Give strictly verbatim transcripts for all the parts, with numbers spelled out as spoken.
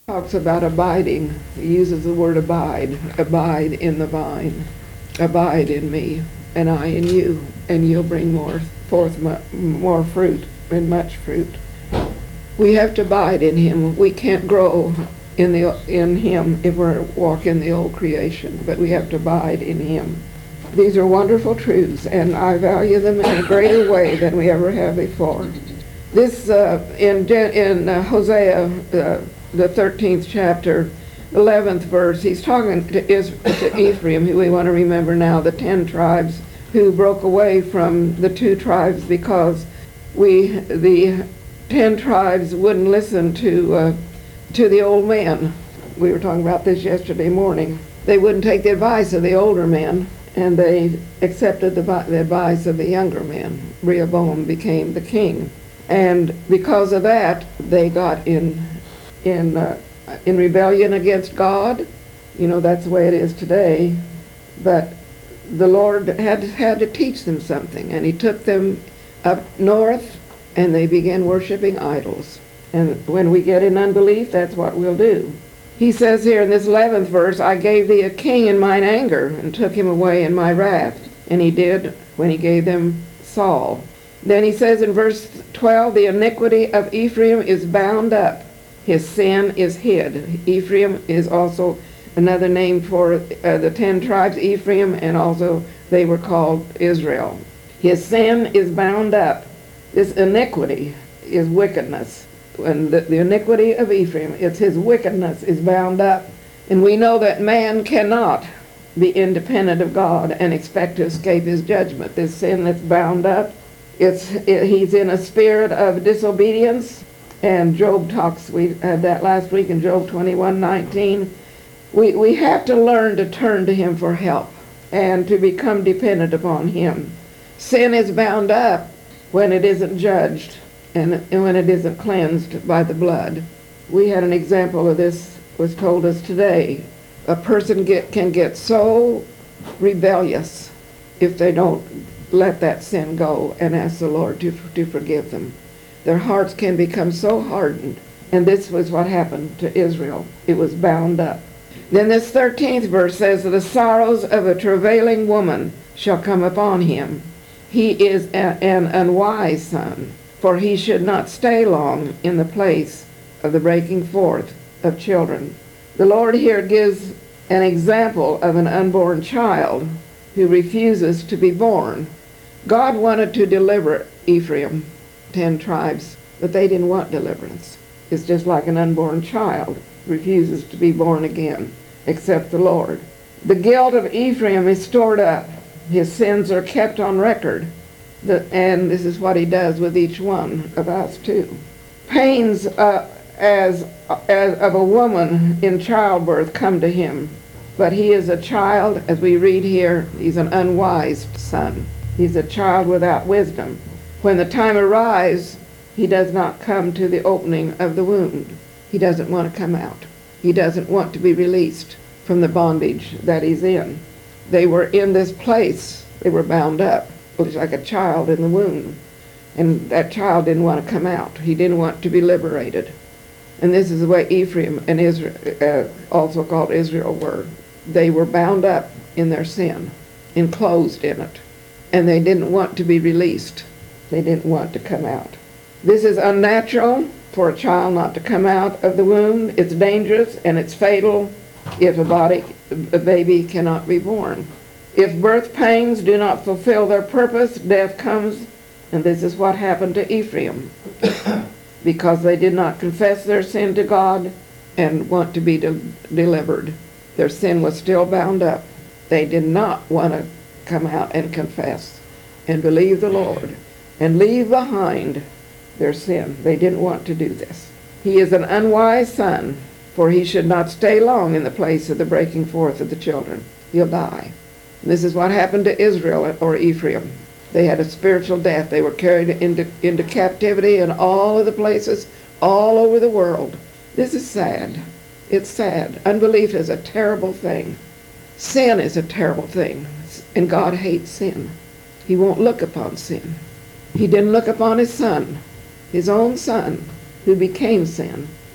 talks about abiding. He uses the word abide. Abide in the vine. Abide in me, and I in you, and you'll bring more forth mu- more fruit and much fruit. We have to abide in him. We can't grow in the in him if we're walk in the old creation, but we have to abide in him. These are wonderful truths, and I value them in a greater way than we ever have before. This uh, in in uh, Hosea, uh, the thirteenth chapter, eleventh verse, he's talking to, Is- to Ephraim, who we want to remember now, the ten tribes who broke away from the two tribes because we, the ten tribes, wouldn't listen to uh, to the old men. We were talking about this yesterday morning. They wouldn't take the advice of the older men, and they accepted the, the advice of the younger men. Rehoboam became the king, and because of that, they got in in uh, in rebellion against God. You know, that's the way it is today. But the Lord had had to teach them something, and he took them up north, and they began worshiping idols. And when we get in unbelief, that's what we'll do. He says here in this eleventh verse, I gave thee a king in mine anger, and took him away in my wrath. And he did when he gave them Saul. Then he says in verse twelve, the iniquity of Ephraim is bound up, his sin is hid. Ephraim is also another name for uh, the ten tribes, Ephraim, and also they were called Israel. His sin is bound up. This iniquity is wickedness. And the, the iniquity of Ephraim, it's his wickedness is bound up. And we know that man cannot be independent of God and expect to escape his judgment. This sin that's bound up, it's it, he's in a spirit of disobedience. And Job talks, we had that last week in Job twenty-one nineteen. We, we have to learn to turn to him for help and to become dependent upon him. Sin is bound up when it isn't judged and, and when it isn't cleansed by the blood. We had an example of this was told us today. A person get, can get so rebellious if they don't let that sin go and ask the Lord to, to forgive them. Their hearts can become so hardened. And this was what happened to Israel. It was bound up. Then this thirteenth verse says, the sorrows of a travailing woman shall come upon him. He is a, an unwise son, for he should not stay long in the place of the breaking forth of children. The Lord here gives an example of an unborn child who refuses to be born. God wanted to deliver Ephraim, ten tribes, but they didn't want deliverance. It's just like an unborn child refuses to be born again, except the Lord. The guilt of Ephraim is stored up. His sins are kept on record. The, and this is what he does with each one of us too. Pains uh, as, as of a woman in childbirth come to him, but he is a child, as we read here, he's an unwise son. He's a child without wisdom. When the time arrives, he does not come to the opening of the wound. He doesn't want to come out. He doesn't want to be released from the bondage that he's in. They were in this place. They were bound up. It was like a child in the womb. And that child didn't want to come out. He didn't want to be liberated. And this is the way Ephraim and Israel, uh, also called Israel, were. They were bound up in their sin, enclosed in it. And they didn't want to be released. They didn't want to come out. This is unnatural for a child not to come out of the womb. It's dangerous and it's fatal if a body, a baby cannot be born. If birth pains do not fulfill their purpose, death comes, and this is what happened to Ephraim. Because they did not confess their sin to God and want to be de- delivered. Their sin was still bound up. They did not want to come out and confess and believe the Lord and leave behind their sin. They didn't want to do this. He is an unwise son, for he should not stay long in the place of the breaking forth of the children. He'll die. This is what happened to Israel or Ephraim. They had a spiritual death. They were carried into, into captivity in all of the places, all over the world. This is sad. It's sad. Unbelief is a terrible thing. Sin is a terrible thing, and God hates sin. He won't look upon sin. He didn't look upon his son, his own son, who became sin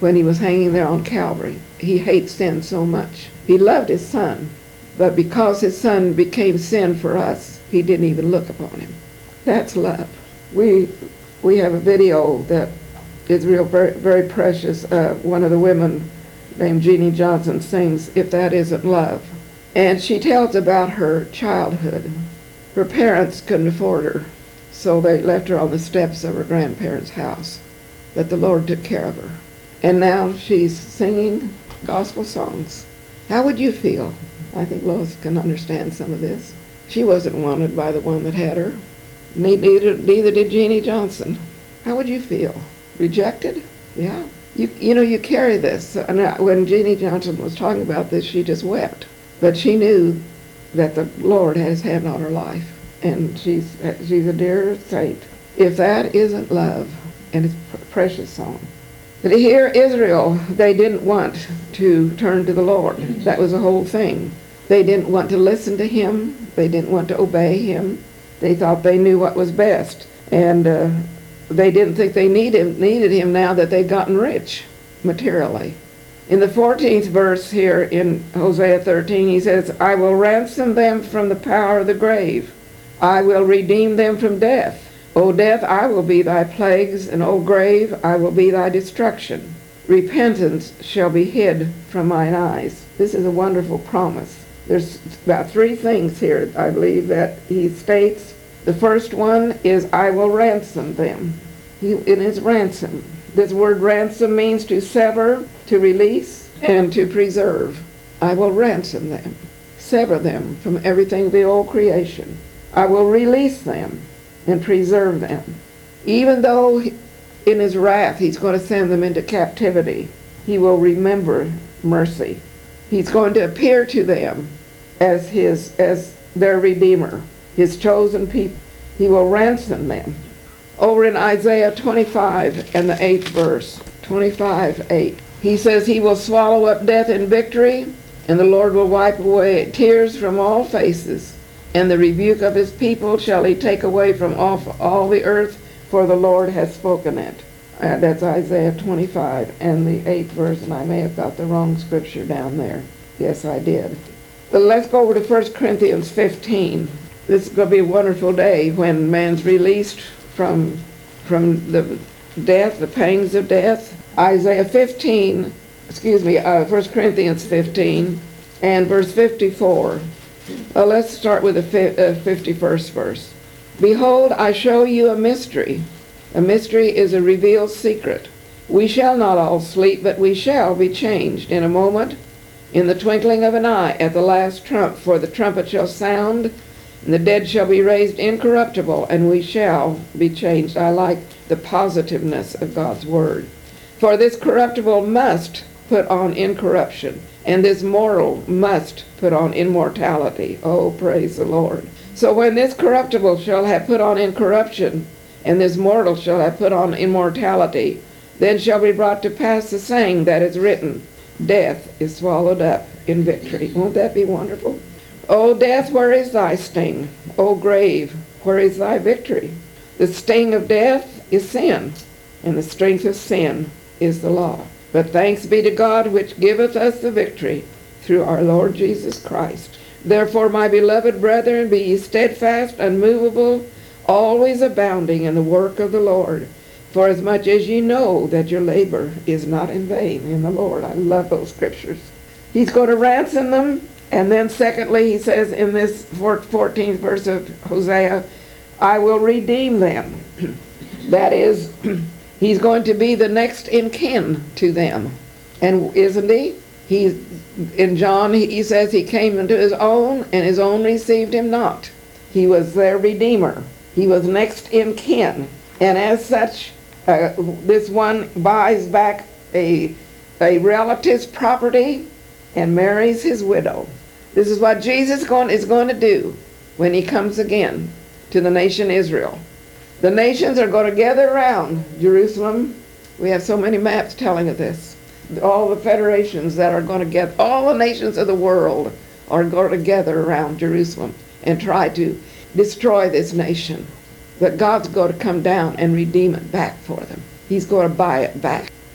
when he was hanging there on Calvary. He hates sin so much. He loved his son, but because his son became sin for us, he didn't even look upon him. That's love. We we have a video that is real, very, very precious. Uh, one of the women named Jeannie Johnson sings, "If That Isn't Love." And she tells about her childhood. Her parents couldn't afford her, so they left her on the steps of her grandparents' house. But the Lord took care of her. And now she's singing gospel songs. How would you feel? I think Lois can understand some of this. She wasn't wanted by the one that had her. Neither, neither did Jeannie Johnson. How would you feel? Rejected? Yeah. You, you know, you carry this. And when Jeannie Johnson was talking about this, she just wept. But she knew that the Lord had his hand on her life. And she's, she's a dear saint. If that isn't love, and it's a precious song. But here, Israel, they didn't want to turn to the Lord. That was the whole thing. They didn't want to listen to him. They didn't want to obey him. They thought they knew what was best. And uh, they didn't think they need him, needed him now that they'd gotten rich materially. In the fourteenth verse here in Hosea thirteen, he says, "I will ransom them from the power of the grave. I will redeem them from death. O death, I will be thy plagues, and O grave, I will be thy destruction. Repentance shall be hid from mine eyes." This is a wonderful promise. There's about three things here, I believe, that he states. The first one is, I will ransom them. He, it is ransom. This word ransom means to sever, to release, and to preserve. I will ransom them, sever them from everything of the old creation. I will release them and preserve them. Even though he, in his wrath he's going to send them into captivity, he will remember mercy. He's going to appear to them as his as their Redeemer, his chosen people. He will ransom them. Over in Isaiah twenty-five and the eighth verse, twenty-five eight, he says he will swallow up death in victory, and the Lord will wipe away tears from all faces, and the rebuke of his people shall he take away from off all the earth, for the Lord has spoken it. Uh, that's Isaiah twenty-five and the eighth verse, and I may have got the wrong scripture down there. Yes, I did. But let's go over to First Corinthians fifteen. This is going to be a wonderful day when man's released from, from the death, the pangs of death. Isaiah fifteen, excuse me, uh, First Corinthians fifteen and verse fifty-four. Uh, let's start with the fi- uh, fifty-first verse. "Behold, I show you a mystery. A mystery is a revealed secret. We shall not all sleep, but we shall be changed in a moment, in the twinkling of an eye, at the last trump. For the trumpet shall sound, and the dead shall be raised incorruptible, and we shall be changed." I like the positiveness of God's word. "For this corruptible must put on incorruption, and this mortal must put on immortality." Oh, praise the Lord. So when this corruptible shall have put on incorruption, and this mortal shall have put on immortality, then shall be brought to pass the saying that is written, "Death is swallowed up in victory." Won't that be wonderful? "O death, where is thy sting? O grave, where is thy victory? The sting of death is sin, and the strength of sin is the law. But thanks be to God which giveth us the victory through our Lord Jesus Christ. Therefore, my beloved brethren, be ye steadfast, unmovable, always abounding in the work of the Lord, for as much as ye know that your labor is not in vain in the Lord." I love those scriptures. He's going to ransom them, and then secondly, he says in this fourteenth verse of Hosea, "I will redeem them." That is, he's going to be the next in kin to them. And isn't he? He's, in John, he says he came into his own, and his own received him not. He was their Redeemer. He was next in kin. And as such, uh, this one buys back a, a relative's property and marries his widow. This is what Jesus going, is going to do when he comes again to the nation Israel. The nations are going to gather around Jerusalem. We have so many maps telling us this. All the federations that are going to get, all the nations of the world are going to gather around Jerusalem and try to destroy this nation. But God's going to come down and redeem it back for them. He's going to buy it back.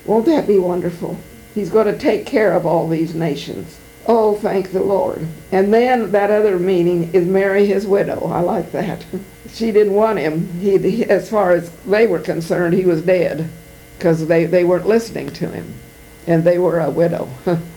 Won't that be wonderful? He's going to take care of all these nations. Oh, thank the Lord. And then that other meaning is Mary his widow. I like that. She didn't want him. He, he, as far as they were concerned, he was dead because they, they weren't listening to him. And they were a widow.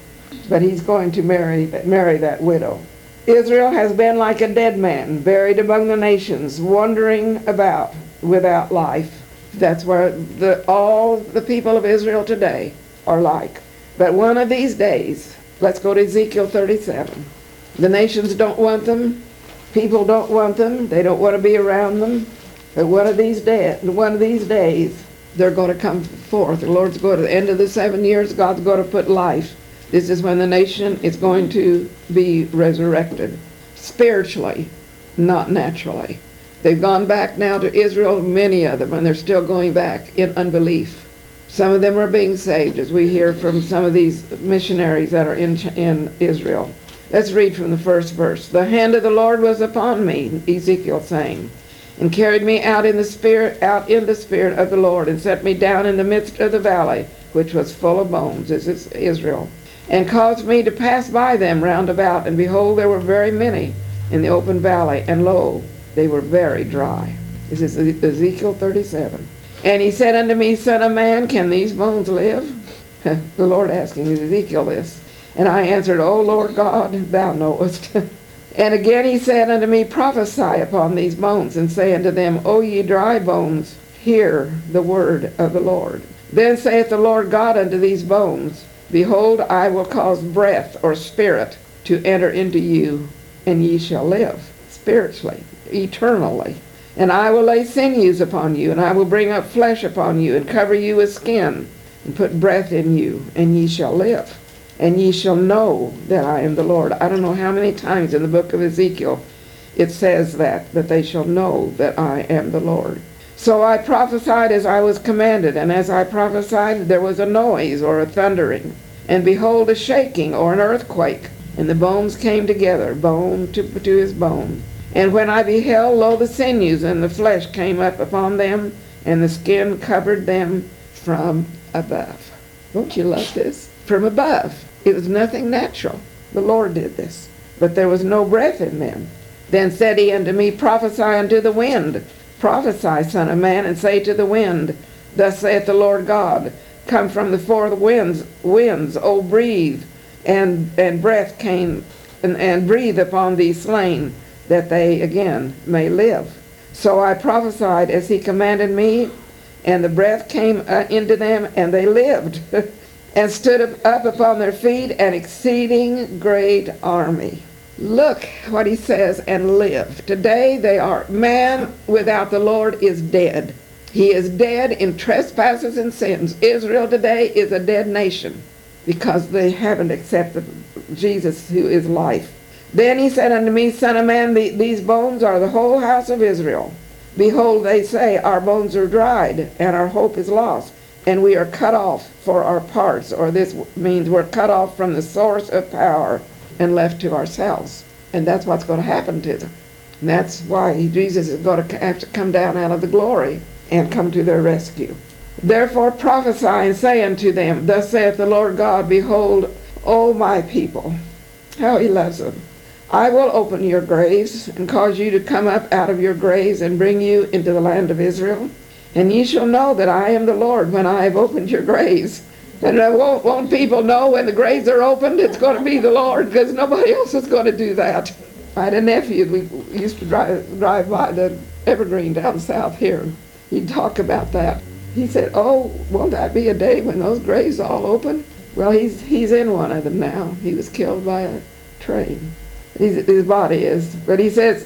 But he's going to marry, marry that widow. Israel has been like a dead man, buried among the nations, wandering about without life. That's where the, all the people of Israel today are like. But one of these days, let's go to Ezekiel thirty-seven. The nations don't want them. People don't want them. They don't want to be around them. But one of these days, one of these days, they're going to come forth. The Lord's going to the end of the seven years. God's going to put life. This is when the nation is going to be resurrected, spiritually, not naturally. They've gone back now to Israel, many of them, and they're still going back in unbelief. Some of them are being saved, as we hear from some of these missionaries that are in, in Israel. Let's read from the first verse. The hand of the Lord was upon me, Ezekiel saying, and carried me out in the spirit, out in the spirit of the Lord, and set me down in the midst of the valley, which was full of bones. This is Israel. And caused me to pass by them round about, and behold, there were very many in the open valley, and lo, they were very dry. This is Ezekiel thirty-seven. And he said unto me, Son of man, can these bones live? The Lord asking Ezekiel this. And I answered, O Lord God, thou knowest. And again he said unto me, Prophesy upon these bones, and say unto them, O ye dry bones, hear the word of the Lord. Then saith the Lord God unto these bones, Behold, I will cause breath or spirit to enter into you, and ye shall live, spiritually, eternally. And I will lay sinews upon you, and I will bring up flesh upon you, and cover you with skin, and put breath in you, and ye shall live. And ye shall know that I am the Lord. I don't know how many times in the book of Ezekiel it says that, that they shall know that I am the Lord. So I prophesied as I was commanded, and as I prophesied there was a noise or a thundering, and behold a shaking or an earthquake, and the bones came together, bone to, to his bone. And when I beheld, lo, the sinews and the flesh came up upon them, and the skin covered them from above. Don't you love this? From above. It was nothing natural. The Lord did this. But there was no breath in them. Then said he unto me, Prophesy unto the wind. Prophesy, son of man, and say to the wind, Thus saith the Lord God, Come from the four winds, winds, O breathe, and and breath came, and, and breathe upon these slain, that they again may live. So I prophesied as he commanded me, and the breath came uh, into them, and they lived, and stood up upon their feet, an exceeding great army. Look what he says, and live. Today they are, man without the Lord is dead. He is dead in trespasses and sins. Israel today is a dead nation because they haven't accepted Jesus, who is life. Then he said unto me, Son of man, the, these bones are the whole house of Israel. Behold, they say, Our bones are dried, and our hope is lost, and we are cut off for our parts, or this means we're cut off from the source of power and left to ourselves. And that's what's going to happen to them. And that's why Jesus is going to have to come down out of the glory and come to their rescue. Therefore prophesy and say unto them, Thus saith the Lord God, Behold, O my people, how he loves them. I will open your graves, and cause you to come up out of your graves, and bring you into the land of Israel. And ye shall know that I am the Lord when I have opened your graves. And uh, won't, won't people know when the graves are opened? It's going to be the Lord, because nobody else is going to do that. I had a nephew, we used to drive, drive by the Evergreen down south here. He'd talk about that. He said, oh, won't that be a day when those graves all open? Well, he's he's in one of them now. He was killed by a train. He's, his body is. But he says,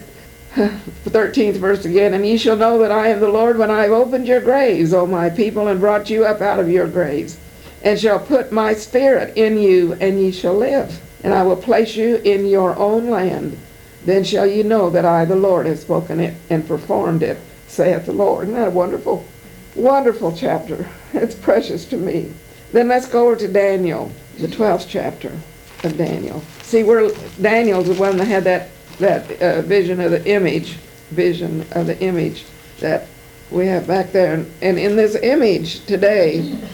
thirteenth verse again, And ye shall know that I am the Lord when I have opened your graves, O my people, and brought you up out of your graves, and shall put my spirit in you, and ye shall live. And I will place you in your own land. Then shall ye know that I, the Lord, have spoken it and performed it, saith the Lord. Isn't that a wonderful, wonderful chapter? It's precious to me. Then let's go over to Daniel, the twelfth chapter of Daniel. See, where Daniel's the one that had that that uh, vision of the image, vision of the image that we have back there. And, and in this image today,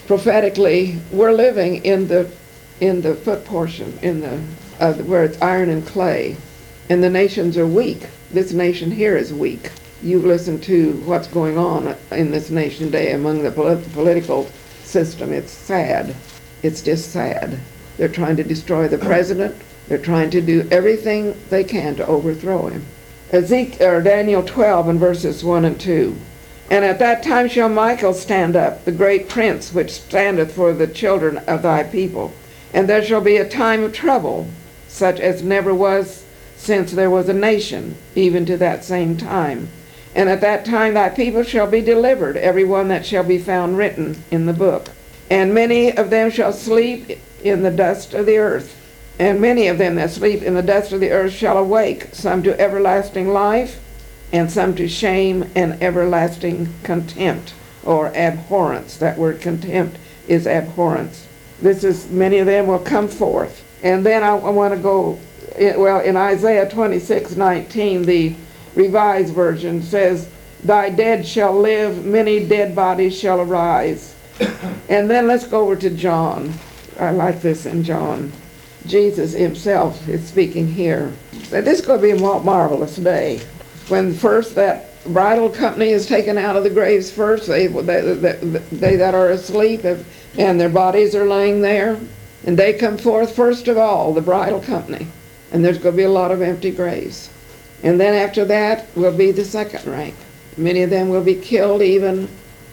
prophetically, we're living in the in the foot portion, in the uh, where it's iron and clay, and the nations are weak. This nation here is weak. You've listened to what's going on in this nation today among the polit- political system. It's sad. It's just sad. They're trying to destroy the president. They're trying to do everything they can to overthrow him. Ezekiel, or Daniel twelve and verses one and two. And at that time shall Michael stand up, the great prince which standeth for the children of thy people. And there shall be a time of trouble, such as never was since there was a nation, even to that same time. And at that time thy people shall be delivered, every one that shall be found written in the book. And many of them shall sleep in the dust of the earth. And many of them that sleep in the dust of the earth shall awake, some to everlasting life, and some to shame and everlasting contempt, or abhorrence. That word contempt is abhorrence. This is, many of them will come forth. And then I, I want to go, well, in Isaiah twenty-six nineteen, the Revised Version says, thy dead shall live, many dead bodies shall arise. And then let's go over to John. I like this in John. Jesus himself is speaking here. This is going to be a marvelous day. When first that bridal company is taken out of the graves first, they, they, they, they that are asleep have, and their bodies are laying there, and they come forth first of all, the bridal company. And there's going to be a lot of empty graves. And then after that will be the second rank. Many of them will be killed, even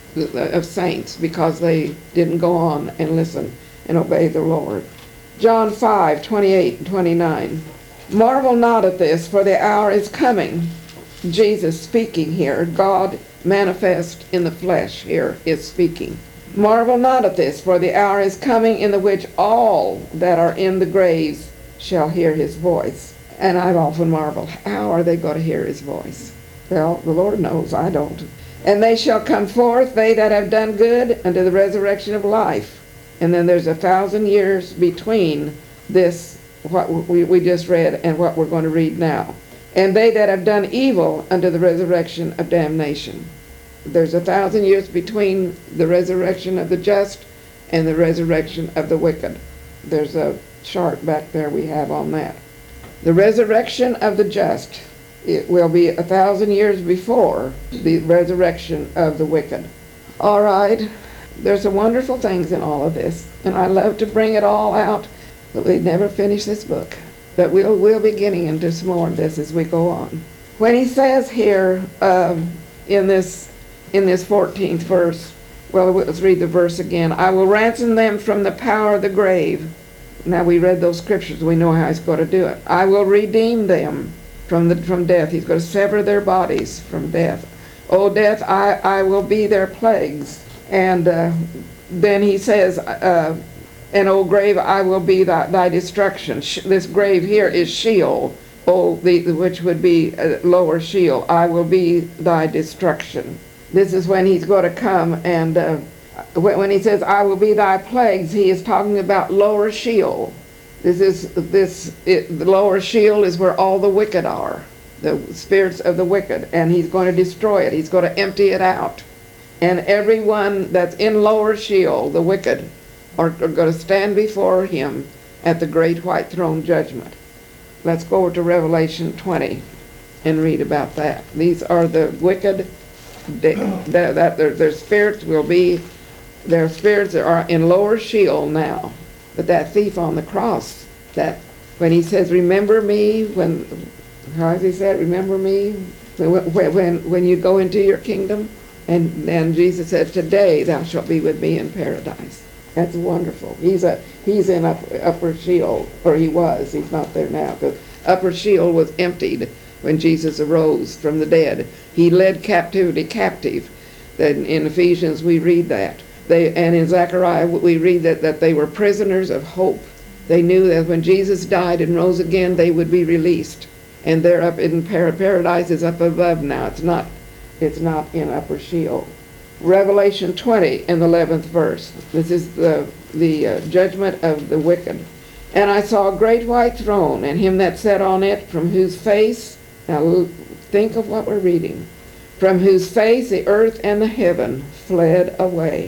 of saints, because they didn't go on and listen and obey the Lord. John five twenty-eight and twenty-nine. Marvel not at this, for the hour is coming. Jesus speaking here, God manifest in the flesh here is speaking. Marvel not at this, for the hour is coming in the which all that are in the graves shall hear his voice. And I've often marveled, how are they going to hear his voice? Well, the Lord knows, I don't. And they shall come forth, they that have done good, unto the resurrection of life. And then there's a thousand years between this, what we, we just read, and what we're going to read now. And they that have done evil, unto the resurrection of damnation. There's a thousand years between the resurrection of the just and the resurrection of the wicked. There's a chart back there we have on that. The resurrection of the just, it will be a thousand years before the resurrection of the wicked. All right, there's some wonderful things in all of this, and I love to bring it all out, but we never finish this book. But we'll, we'll be getting into some more of this as we go on. When he says here um, in this in this fourteenth verse, well, let's read the verse again. I will ransom them from the power of the grave. Now we read those scriptures, we know how he's going to do it. I will redeem them from the from death. He's going to sever their bodies from death. O death, I, I will be their plagues. And uh, then he says, uh, and O grave, I will be thy, thy destruction. Sh- this grave here is Sheol, O, the, which would be uh, lower Sheol. I will be thy destruction. This is when he's going to come, and uh, when he says, I will be thy plagues, he is talking about lower Sheol. This is, this, it, the lower Sheol is where all the wicked are, the spirits of the wicked, and he's going to destroy it. He's going to empty it out. And everyone that's in lower Sheol, the wicked, are, are going to stand before him at the great white throne judgment. Let's go over to Revelation twenty and read about that. These are the wicked, they, that, that their, their spirits will be, their spirits are in lower Sheol now. But that thief on the cross, that when he says, remember me, when, how has he said, remember me, when, when, when you go into your kingdom? And then Jesus said, today thou shalt be with me in paradise. That's wonderful. He's a he's in up, upper Sheol, or he was. He's not there now, because upper Sheol was emptied when Jesus arose from the dead. He led captivity captive. Then in Ephesians we read that. They, and in Zechariah we read that, that they were prisoners of hope. They knew that when Jesus died and rose again, they would be released. And they're up in par- paradise is up above now. It's not It's not in upper Sheol. Revelation twenty and the eleventh verse. This is the, the uh, judgment of the wicked. And I saw a great white throne, and him that sat on it, from whose face, now think of what we're reading, from whose face the earth and the heaven fled away,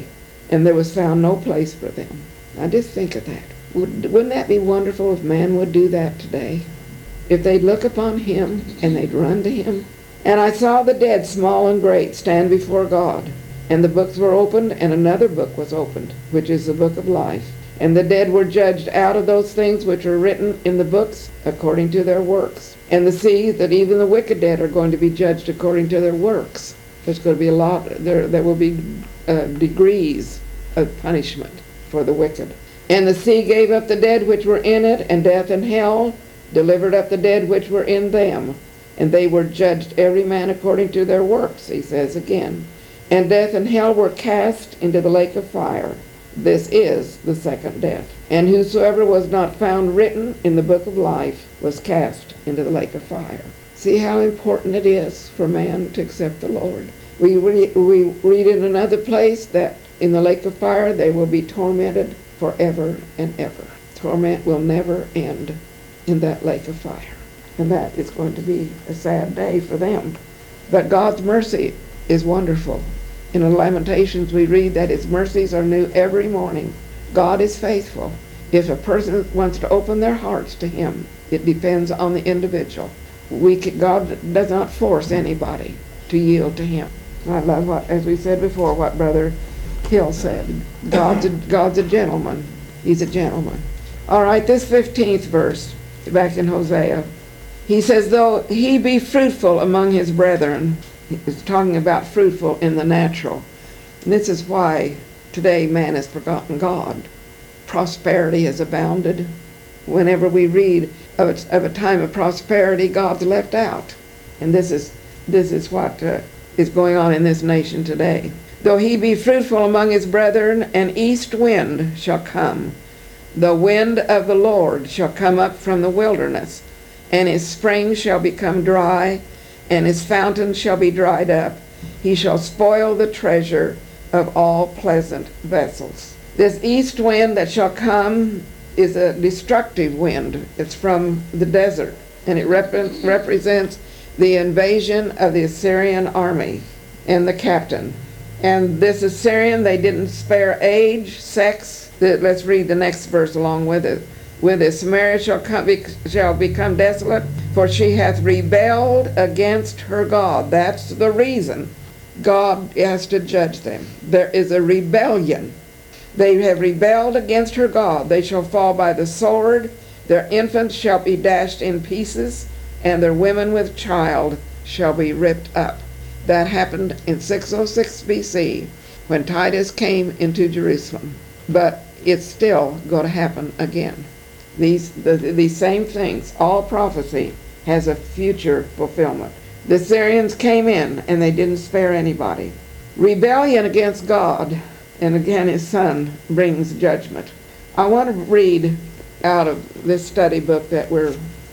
and there was found no place for them. Now just think of that. Would, wouldn't that be wonderful if man would do that today? If they'd look upon him and they'd run to him. And I saw the dead, small and great, stand before God. And the books were opened, and another book was opened, which is the book of life. And the dead were judged out of those things which are written in the books according to their works. And the see that even the wicked dead are going to be judged according to their works. There's going to be a lot, there, there will be uh, degrees of punishment for the wicked. And the sea gave up the dead which were in it, and death and hell delivered up the dead which were in them. And they were judged every man according to their works, he says again. And death and hell were cast into the lake of fire. This is the second death. And whosoever was not found written in the book of life was cast into the lake of fire. See how important it is for man to accept the Lord. We, re- we read in another place that in the lake of fire they will be tormented forever and ever. Torment will never end in that lake of fire. And that is going to be a sad day for them. But God's mercy is wonderful. In the Lamentations we read that his mercies are new every morning. God is faithful. If a person wants to open their hearts to him, it depends on the individual. We can, God does not force anybody to yield to him. I love what, as we said before, what Brother Hill said. God's a, God's a gentleman. He's a gentleman. All right, this fifteenth verse, back in Hosea, he says, though he be fruitful among his brethren, he's talking about fruitful in the natural. And this is why today man has forgotten God. Prosperity has abounded. Whenever we read of a, of a time of prosperity, God's left out. And this is, this is what uh, is going on in this nation today. Though he be fruitful among his brethren, an east wind shall come. The wind of the Lord shall come up from the wilderness, and his springs shall become dry, and his fountains shall be dried up. He shall spoil the treasure of all pleasant vessels. This east wind that shall come is a destructive wind. It's from the desert, and it rep- represents the invasion of the Assyrian army and the captain. And this Assyrian, they didn't spare age, sex. Let's read the next verse along with it. With it, Samaria shall, come, be, shall become desolate, for she hath rebelled against her God. That's the reason God has to judge them. There is a rebellion. They have rebelled against her God. They shall fall by the sword. Their infants shall be dashed in pieces, and their women with child shall be ripped up. That happened in six oh six B C when Titus came into Jerusalem. But it's still going to happen again. These, the, these same things, all prophecy has a future fulfillment. The Assyrians came in and they didn't spare anybody. Rebellion against God, and again his son, brings judgment. I want to read out of this study book that we're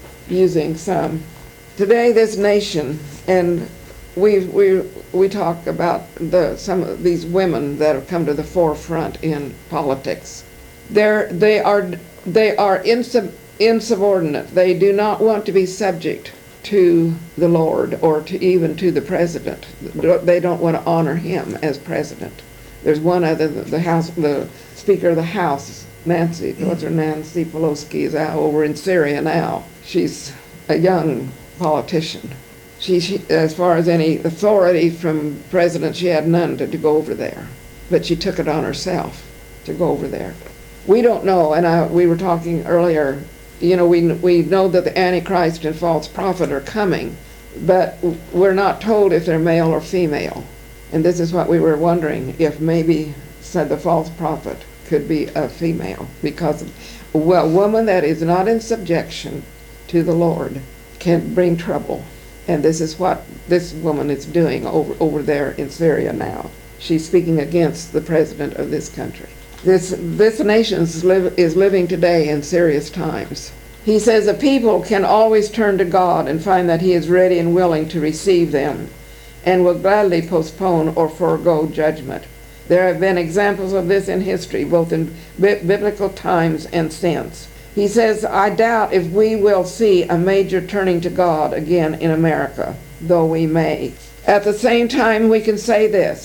using some. Today this nation, and we we we talk about the some of these women that have come to the forefront in politics. They're they are they are insub, insubordinate. They do not want to be subject to the Lord or to even to the president. They don't want to honor him as president. There's one other, the house, the Speaker of the House, Nancy, what's her Nancy Pelosi, is out over in Syria now. She's a young politician. She, she, as far as any authority from president, she had none to, to go over there. But she took it on herself to go over there. We don't know, and I, we were talking earlier, you know, we, we know that the Antichrist and false prophet are coming, but we're not told if they're male or female. And this is what we were wondering, if maybe said the false prophet could be a female, because a woman that is not in subjection to the Lord can bring trouble. And this is what this woman is doing over, over there in Syria now. She's speaking against the president of this country. This, this nation is, live, is living today in serious times. He says a people can always turn to God and find that he is ready and willing to receive them and will gladly postpone or forego judgment. There have been examples of this in history, both in bi- biblical times and since. He says, I doubt if we will see a major turning to God again in America, though we may. At the same time, we can say this.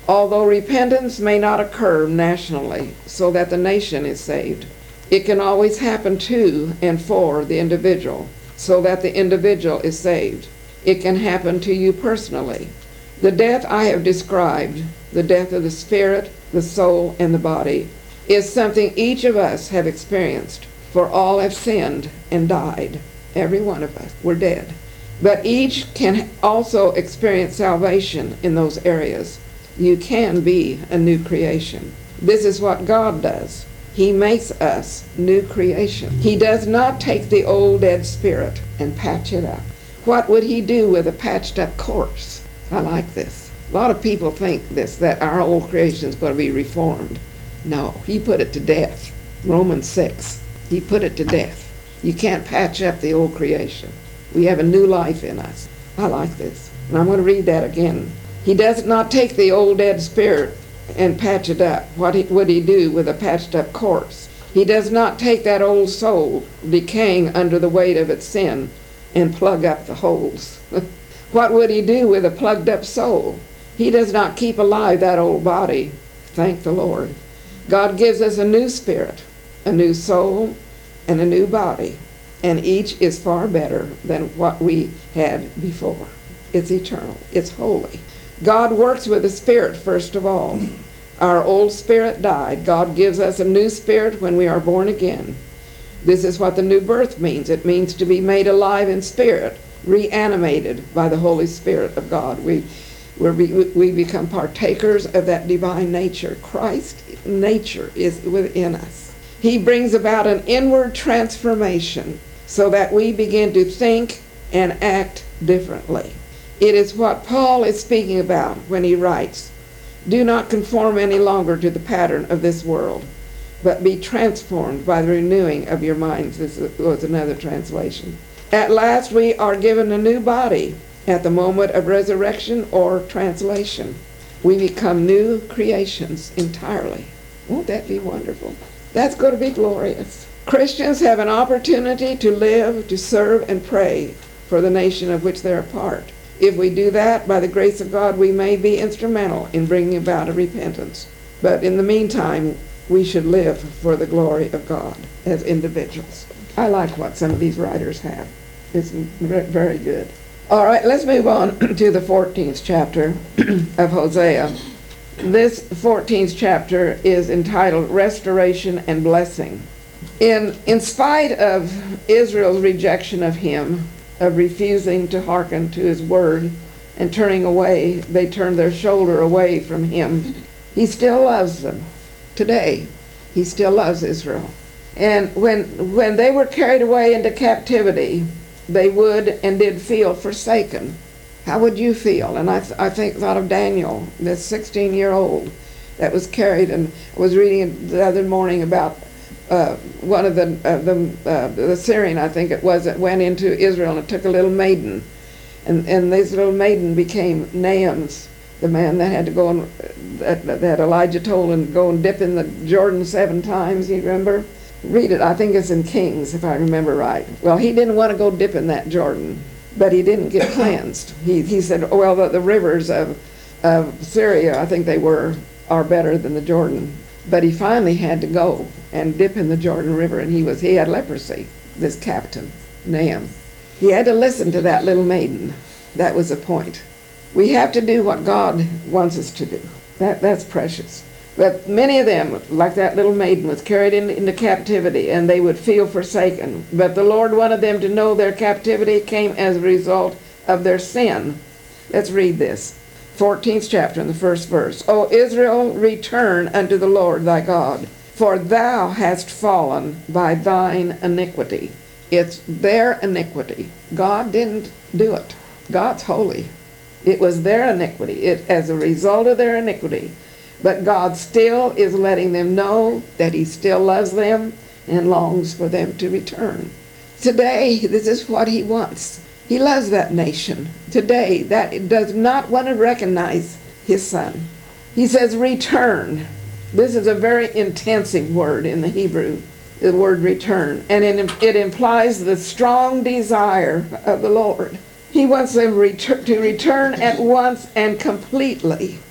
Although repentance may not occur nationally so that the nation is saved, it can always happen to and for the individual so that the individual is saved. It can happen to you personally. The death I have described, the death of the spirit, the soul, and the body, is something each of us have experienced, for all have sinned and died. Every one of us, we're dead. But each can also experience salvation in those areas. You can be a new creation. This is what God does. He makes us new creation. He does not take the old dead spirit and patch it up. What would he do with a patched up corpse? I like this. A lot of people think this, that our old creation is going to be reformed. No, he put it to death. Romans six, he put it to death. You can't patch up the old creation. We have a new life in us. I like this. And I'm going to read that again. He does not take the old dead spirit and patch it up. What he, would he do with a patched up corpse? He does not take that old soul decaying under the weight of its sin and plug up the holes. What would he do with a plugged up soul? He does not keep alive that old body. Thank the Lord. God gives us a new spirit, a new soul, and a new body. And each is far better than what we had before. It's eternal. It's holy. God works with the spirit first of all. Our old spirit died. God gives us a new spirit when we are born again. This is what the new birth means. It means to be made alive in spirit, reanimated by the Holy Spirit of God. We, we're, we become partakers of that divine nature. Christ's nature is within us. He brings about an inward transformation so that we begin to think and act differently. It is what Paul is speaking about when he writes, "Do not conform any longer to the pattern of this world, but be transformed by the renewing of your minds." This was another translation. At last we are given a new body at the moment of resurrection or translation. We become new creations entirely. Won't that be wonderful? That's going to be glorious. Christians have an opportunity to live, to serve, and pray for the nation of which they're a part. If we do that, by the grace of God, we may be instrumental in bringing about a repentance. But in the meantime, we should live for the glory of God as individuals. I like what some of these writers have. It's very good. All right, let's move on to the fourteenth chapter of Hosea. This fourteenth chapter is entitled Restoration and Blessing. In, in spite of Israel's rejection of him, of refusing to hearken to his word and turning away, they turned their shoulder away from him. He still loves them. Today, he still loves Israel. And when, when they were carried away into captivity, they would and did feel forsaken. How would you feel? And I, th- I think thought of Daniel, this sixteen-year-old that was carried, and I was reading the other morning about uh, one of the, uh, the, uh, the Syrian, I think it was, that went into Israel and took a little maiden. And, and this little maiden became Naaman's, the man that had to go and, that, that Elijah told him to go and dip in the Jordan seven times, you remember? Read it, I think it's in Kings, if I remember right. Well, he didn't want to go dip in that Jordan, but he didn't get cleansed. He he said, oh, well, the, the rivers of, of Syria, I think they were, are better than the Jordan. But he finally had to go and dip in the Jordan River, and he was he had leprosy, this captain, Naaman. He had to listen to that little maiden. That was the point. We have to do what God wants us to do. That That's precious. But many of them, like that little maiden, was carried in, into captivity, and they would feel forsaken. But the Lord wanted them to know their captivity came as a result of their sin. Let's read this. fourteenth chapter in the first verse. O Israel, return unto the Lord thy God, for thou hast fallen by thine iniquity. It's their iniquity. God didn't do it. God's holy. It was their iniquity. It, as a result of their iniquity. But God still is letting them know that he still loves them and longs for them to return. Today, this is what he wants. He loves that nation. Today, that does not want to recognize his son. He says, return. This is a very intensive word in the Hebrew, the word return. And it, it implies the strong desire of the Lord. He wants them retur- to return at once and completely.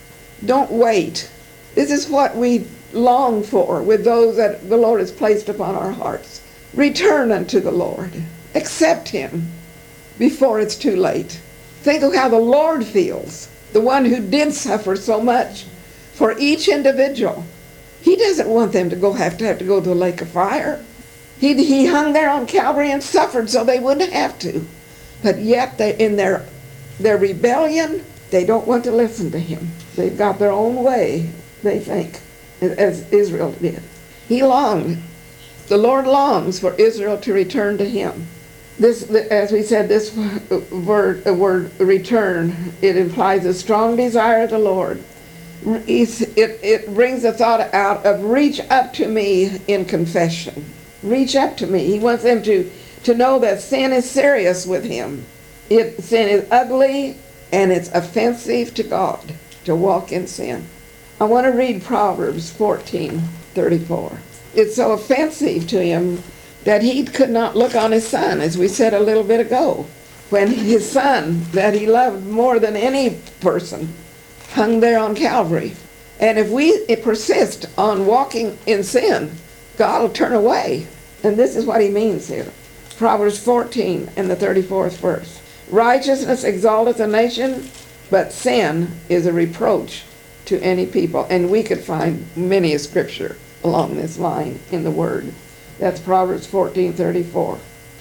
Don't wait. This is what we long for with those that the Lord has placed upon our hearts. Return unto the Lord. Accept him before it's too late. Think of how the Lord feels, the one who did suffer so much for each individual. He doesn't want them to go have to have to go to the lake of fire. He, he hung there on Calvary and suffered so they wouldn't have to. But yet they, in their, their rebellion, they don't want to listen to him. They've got their own way, they think, as Israel did. He longed. The Lord longs for Israel to return to him. This, as we said, this word, word return, it implies a strong desire of the Lord. It, it brings the thought out of reach up to me in confession. Reach up to me. He wants them to, to know that sin is serious with him. It, sin is ugly and it's offensive to God to walk in sin. I want to read Proverbs fourteen thirty-four. It's so offensive to him that he could not look on his son, as we said a little bit ago, when his son that he loved more than any person hung there on Calvary. And if we persist on walking in sin, God will turn away. And this is what he means here. Proverbs fourteen and the thirty-fourth verse. Righteousness exalteth a nation, but sin is a reproach to any people. And we could find many a scripture along this line in the Word. That's Proverbs fourteen thirty-four.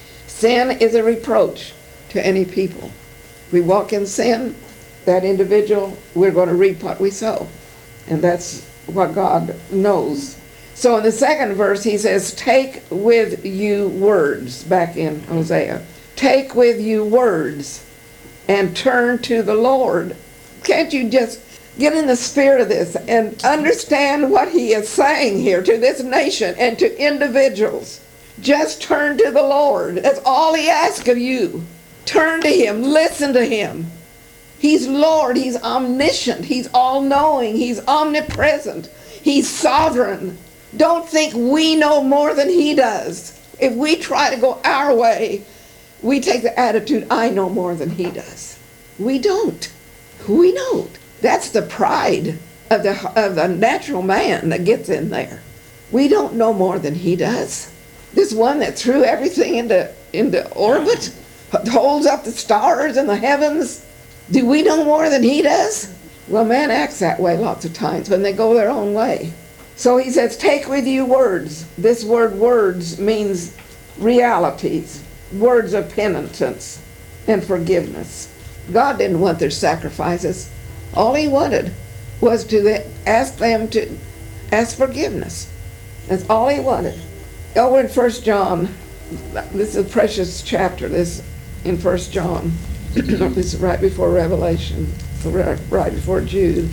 Sin is a reproach to any people. We walk in sin, that individual, we're going to reap what we sow. And that's what God knows. So in the second verse, he says, take with you words, back in Hosea. Take with you words and turn to the Lord. Can't you just get in the spirit of this and understand what he is saying here to this nation and to individuals? Just turn to the Lord. That's all he asks of you. Turn to him. Listen to him. He's Lord. He's omniscient. He's all-knowing. He's omnipresent. He's sovereign. Don't think we know more than he does. If we try to go our way, we take the attitude, I know more than he does. We don't. We don't. That's the pride of the, of the natural man that gets in there. We don't know more than he does. This one that threw everything into, into orbit, holds up the stars in the heavens, do we know more than he does? Well, man acts that way lots of times when they go their own way. So he says, take with you words. This word words means realities, words of penitence and forgiveness. God didn't want their sacrifices. All he wanted was to ask them to ask forgiveness. That's all he wanted. Over in First John, this is a precious chapter, this in First John. This is right before Revelation, right before Jude.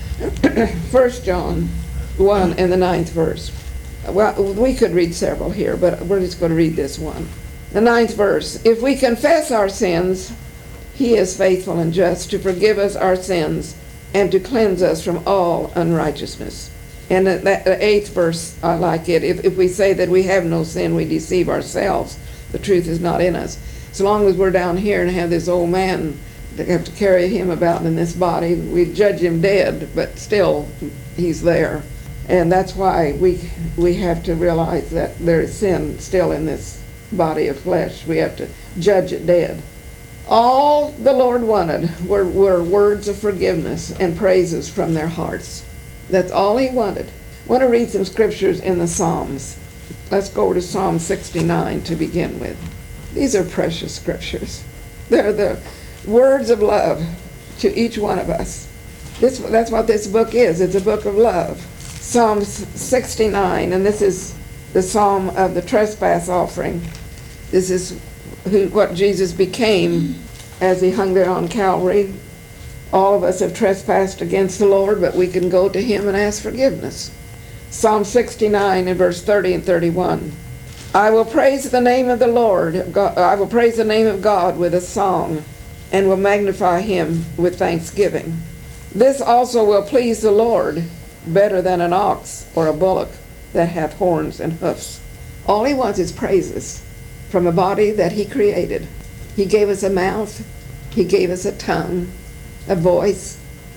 First John one and the ninth verse. Well, we could read several here, but we're just going to read this one. The ninth verse. If we confess our sins, he is faithful and just to forgive us our sins and to cleanse us from all unrighteousness. And the, the eighth verse, I like it. If, if we say that we have no sin, we deceive ourselves. The truth is not in us. As long as we're down here and have this old man that have to carry him about in this body, we judge him dead, but still he's there. And that's why we we have to realize that there is sin still in this body of flesh. We have to judge it dead. All the Lord wanted were, were words of forgiveness and praises from their hearts. That's all he wanted. I want to read some scriptures in the Psalms. Let's go to Psalm sixty-nine to begin with. These are precious scriptures. They're the words of love to each one of us. This, that's what this book is. It's a book of love. Psalm sixty-nine, and this is the psalm of the trespass offering. This is who, what Jesus became as he hung there on Calvary. All of us have trespassed against the Lord, but we can go to him and ask forgiveness. Psalm sixty-nine and verse thirty and thirty-one. I will praise the name of the Lord. God, I will praise the name of God with a song and will magnify him with thanksgiving. This also will please the Lord better than an ox or a bullock that hath horns and hoofs. All he wants is praises from a body that he created. He gave us a mouth. He gave us a tongue, a voice.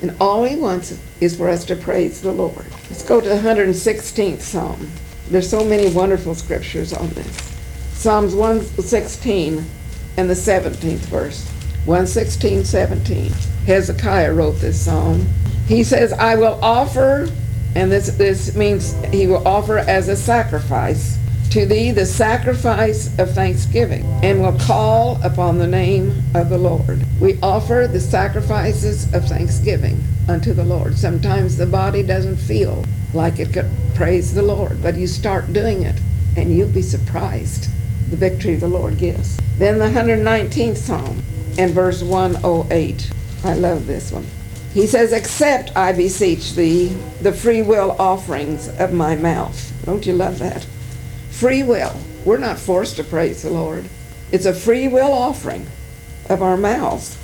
And all he wants is for us to praise the Lord. Let's go to the one hundred sixteenth Psalm. There's so many wonderful scriptures on this. Psalms one sixteen and the seventeenth verse. one sixteen, seventeen. Hezekiah wrote this psalm. He says, I will offer, and this, this means he will offer as a sacrifice to thee the sacrifice of thanksgiving, and will call upon the name of the Lord. We offer the sacrifices of thanksgiving unto the Lord. Sometimes the body doesn't feel like it could praise the Lord, but you start doing it, and you'll be surprised the victory the Lord gives. Then the one hundred nineteenth Psalm and verse one oh eight. I love this one. He says, accept, I beseech thee, the free will offerings of my mouth. Don't you love that? Free will. We're not forced to praise the Lord. It's a free will offering of our mouths.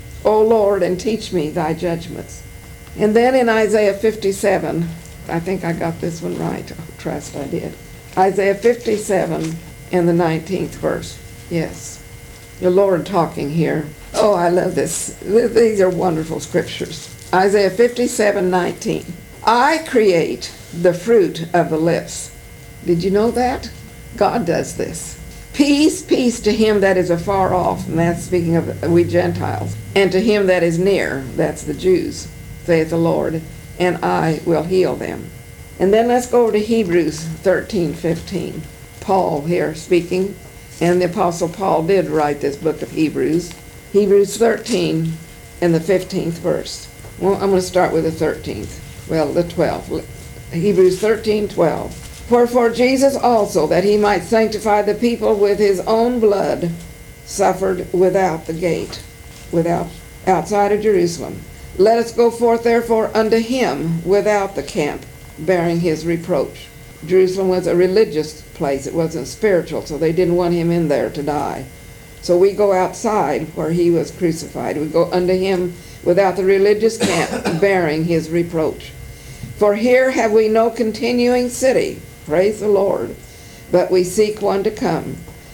O Lord, and teach me thy judgments. And then in Isaiah fifty-seven, I think I got this one right. I trust I did. Isaiah fifty-seven and the nineteenth verse. Yes. The Lord talking here. Oh, I love this. These are wonderful scriptures. Isaiah fifty-seven, nineteen. I create the fruit of the lips. Did you know that? God does this. Peace, peace to him that is afar off, and that's speaking of we Gentiles, and to him that is near, that's the Jews, saith the Lord, and I will heal them. And then let's go over to Hebrews thirteen, fifteen. Paul here speaking, and the Apostle Paul did write this book of Hebrews. Hebrews thirteen and the fifteenth verse. Well, I'm going to start with the thirteenth. Well, the twelfth. Hebrews thirteen, twelve. Wherefore Jesus also, that he might sanctify the people with his own blood, suffered without the gate, without, outside of Jerusalem. Let us go forth therefore unto him without the camp, bearing his reproach. Jerusalem was a religious place. It wasn't spiritual, so they didn't want him in there to die. So we go outside where he was crucified. We go unto him without the religious camp, bearing his reproach. For here have we no continuing city, praise the Lord, but we seek one to come.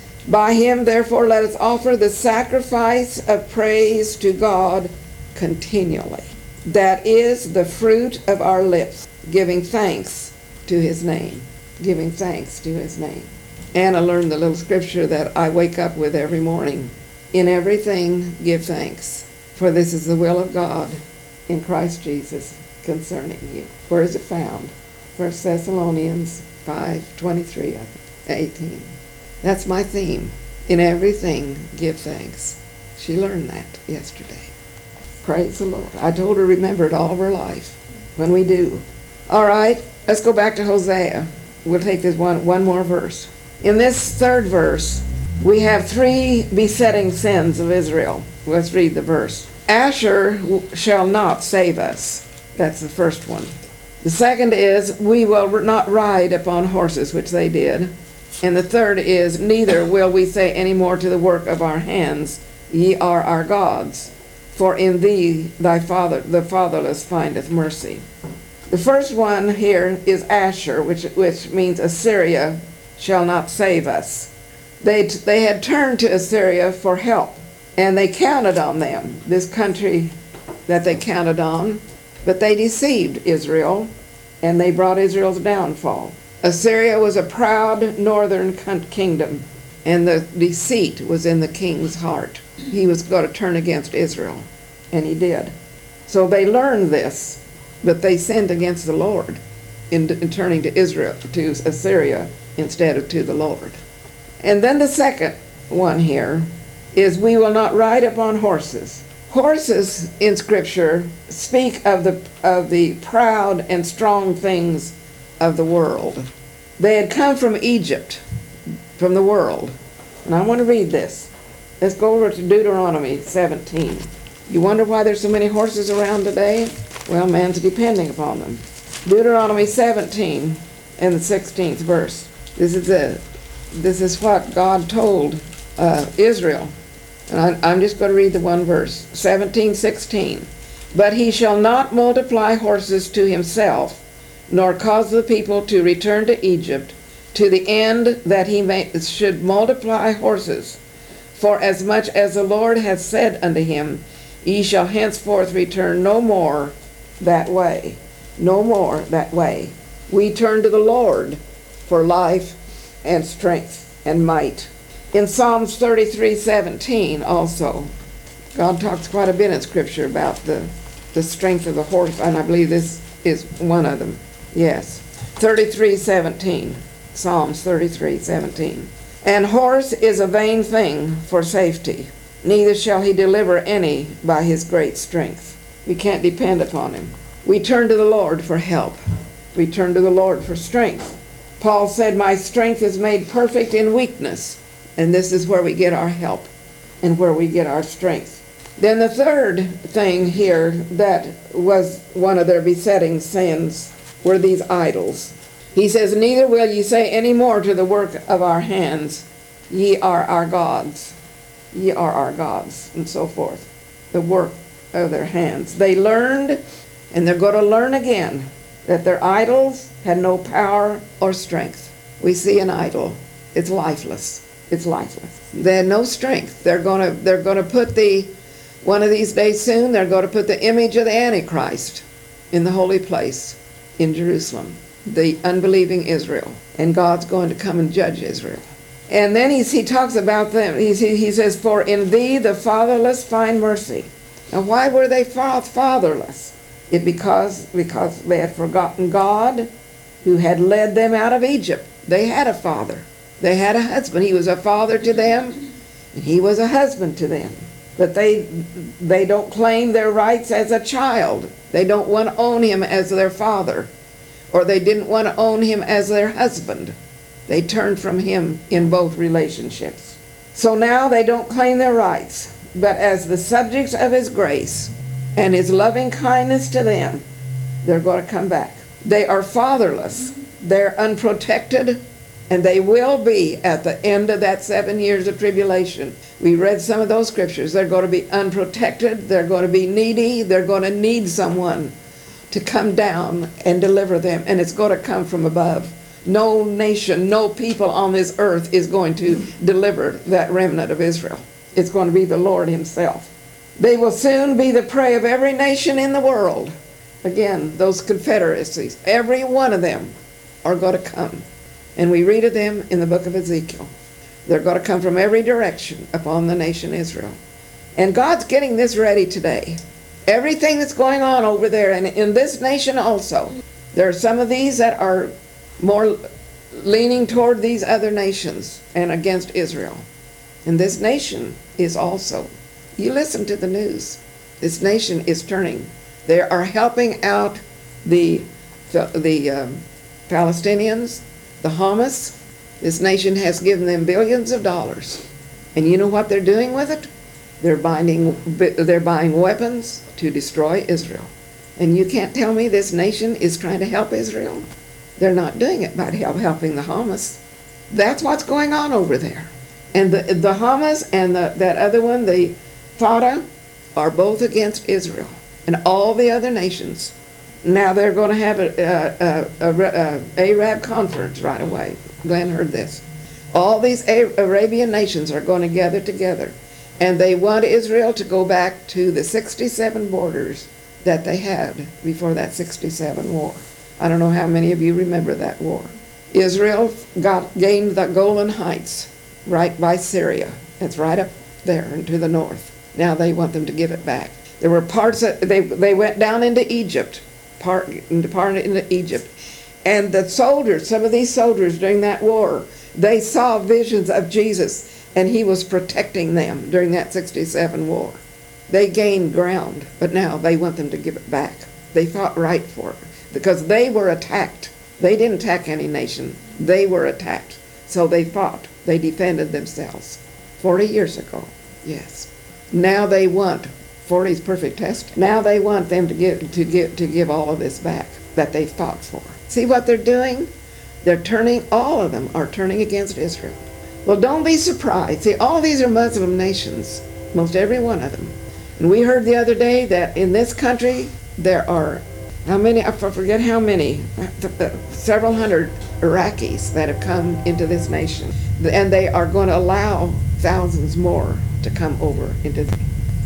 By him, therefore, let us offer the sacrifice of praise to God continually. That is the fruit of our lips, giving thanks to his name. Giving thanks to his name. Anna learned the little scripture that I wake up with every morning. In everything, give thanks, for this is the will of God in Christ Jesus concerning you. Where is it found? First Thessalonians five, twenty-three, eighteen. That's my theme. In everything, give thanks. She learned that yesterday. Praise the Lord. I told her remember it all of her life. When we do. All right, let's go back to Hosea. We'll take this one, one more verse. In this third verse, we have three besetting sins of Israel. Let's read the verse. Asher shall not save us. That's the first one. The second is, we will not ride upon horses, which they did. And the third is, neither will we say any more to the work of our hands, ye are our gods. For in thee thy father, the fatherless, findeth mercy. The first one here is Asher, which, which means Assyria shall not save us. They, they had turned to Assyria for help, and they counted on them, this country that they counted on. But they deceived Israel, and they brought Israel's downfall. Assyria was a proud northern kingdom, and the deceit was in the king's heart. He was going to turn against Israel, and he did. So they learned this, but they sinned against the Lord in, in turning to Israel, to Assyria, instead of to the Lord. And then the second one here is, we will not ride upon horses. Horses in Scripture speak of the of the proud and strong things of the world. They had come from Egypt, from the world. And I want to read this. Let's go over to Deuteronomy seventeen. You wonder why there's so many horses around today? Well, man's depending upon them. Deuteronomy seventeen and the sixteenth verse. This is a, this is what God told uh, Israel. And I, I'm just going to read the one verse, seventeen, sixteen. But he shall not multiply horses to himself, nor cause the people to return to Egypt, to the end that he may, should multiply horses. For as much as the Lord hath said unto him, Ye shall henceforth return no more that way. No more that way. We turn to the Lord for life and strength and might. In Psalms thirty-three seventeen also, God talks quite a bit in Scripture about the, the strength of the horse, and I believe this is one of them. Yes. thirty-three seventeen. Psalms thirty-three seventeen. An horse is a vain thing for safety, neither shall he deliver any by his great strength. We can't depend upon him. We turn to the Lord for help. We turn to the Lord for strength. Paul said, my strength is made perfect in weakness. And this is where we get our help and where we get our strength. Then the third thing here that was one of their besetting sins were these idols. He says, neither will ye say any more to the work of our hands, ye are our gods. Ye are our gods, and so forth. The work of their hands. They learned, and they're going to learn again, that their idols had no power or strength. We see an idol. It's lifeless. It's lifeless. They had no strength. They're going to, they're going to put the, one of these days soon, they're going to put the image of the Antichrist in the holy place in Jerusalem, the unbelieving Israel. And God's going to come and judge Israel. And then he's, he talks about them. He, he says, for in thee the fatherless find mercy. Now why were they fatherless? It because, because they had forgotten God who had led them out of Egypt. They had a father. They had a husband. He was a father to them, and he was a husband to them. But they, they don't claim their rights as a child. They don't want to own him as their father, or they didn't want to own him as their husband. They turned from him in both relationships. So now they don't claim their rights, but as the subjects of his grace and his loving kindness to them, they're going to come back. They are fatherless. They're unprotected, and they will be at the end of that seven years of tribulation. We read some of those scriptures. They're going to be unprotected. They're going to be needy. They're going to need someone to come down and deliver them, and it's going to come from above. No nation, no people on this earth is going to deliver that remnant of Israel. It's going to be the Lord himself. They will soon be the prey of every nation in the world. Again, those confederacies, every one of them are going to come. And we read of them in the book of Ezekiel. They're going to come from every direction upon the nation Israel. And God's getting this ready today. Everything that's going on over there, and in this nation also, there are some of these that are more leaning toward these other nations and against Israel. And this nation is also. You listen to the news. This nation is turning. They are helping out the, the, the um, Palestinians, the Hamas. This nation has given them billions of dollars. And you know what they're doing with it? They're buying, they're buying weapons to destroy Israel. And you can't tell me this nation is trying to help Israel? They're not doing it by help, helping the Hamas. That's what's going on over there. And the, the Hamas and the, that other one, the Fatah, are both against Israel and all the other nations. Now they're going to have a, a, a, a, a Arab conference right away. Glenn heard this. All these Arabian nations are going to gather together, and they want Israel to go back to the sixty-seven borders that they had before that sixty-seven war. I don't know how many of you remember that war. Israel got gained the Golan Heights right by Syria. It's right up there and to the north. Now they want them to give it back. There were parts that they they went down into Egypt, part into part into Egypt, and the soldiers, some of these soldiers during that war, they saw visions of Jesus, and he was protecting them during that sixty-seven war. They gained ground, but now they want them to give it back. They fought right for it because they were attacked. They didn't attack any nation. They were attacked. So they fought. They defended themselves. Forty years ago, yes. Now they want, forty's perfect test, now they want them to give, to give, to give all of this back that they fought for. See what they're doing? They're turning, all of them are turning against Israel. Well, don't be surprised. See, all these are Muslim nations, most every one of them. And we heard the other day that in this country, there are, how many, I forget how many, several hundred Iraqis that have come into this nation. And they are going to allow thousands more to come over into the,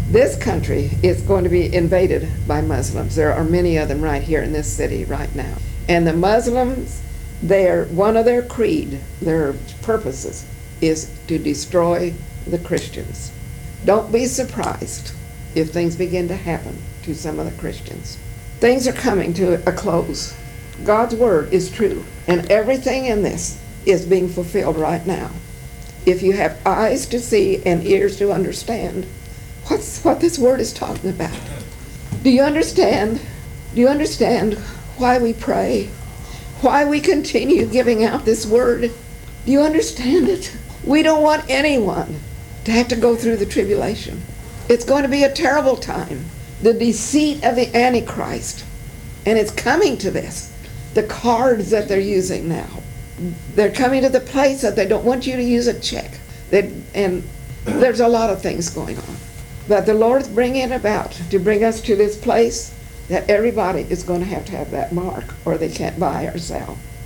This country is going to be invaded by Muslims. There are many of them right here in this city right now. And the Muslims, their, one of their creed, their purposes, is to destroy the Christians. Don't be surprised if things begin to happen to some of the Christians. Things are coming to a close. God's word is true, and everything in this is being fulfilled right now. If you have eyes to see and ears to understand what's what this word is talking about. Do you understand? Do you understand why we pray? Why we continue giving out this word? Do you understand it? We don't want anyone to have to go through the tribulation. It's going to be a terrible time. The deceit of the Antichrist. And it's coming to this. The cards that they're using now. They're coming to the place that they don't want you to use a check. They, and there's a lot of things going on. But the Lord's bringing it about to bring us to this place that everybody is going to have to have that mark, or they can't buy or sell.